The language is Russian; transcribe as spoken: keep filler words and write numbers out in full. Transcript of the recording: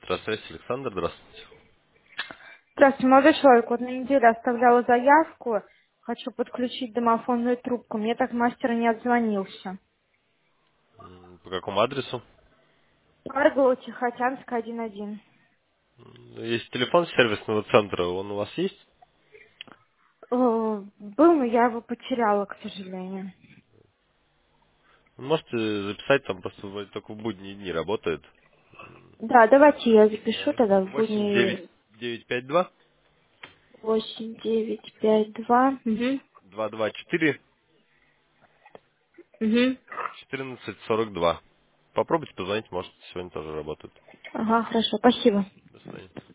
Здравствуйте, Александр, здравствуйте. Здравствуйте, молодой человек. Вот на неделю оставляла заявку. Хочу подключить домофонную трубку. Мне так мастер не отзвонился. М, По какому адресу? Каргоу, Тихоокеанская, один один. М, Есть телефон сервисного центра, он у вас есть? О, был, но я его потеряла, к сожалению. Вы можете записать, там просто вроде только в будние дни работает. Да, давайте я запишу Номер тогда в восемь девять будни девять пять два восемь девять пять два. Угу. два два четыре Угу. четырнадцать сорок два. Попробуйте позвонить, может, сегодня тоже работает. Ага, хорошо, спасибо. До свидания.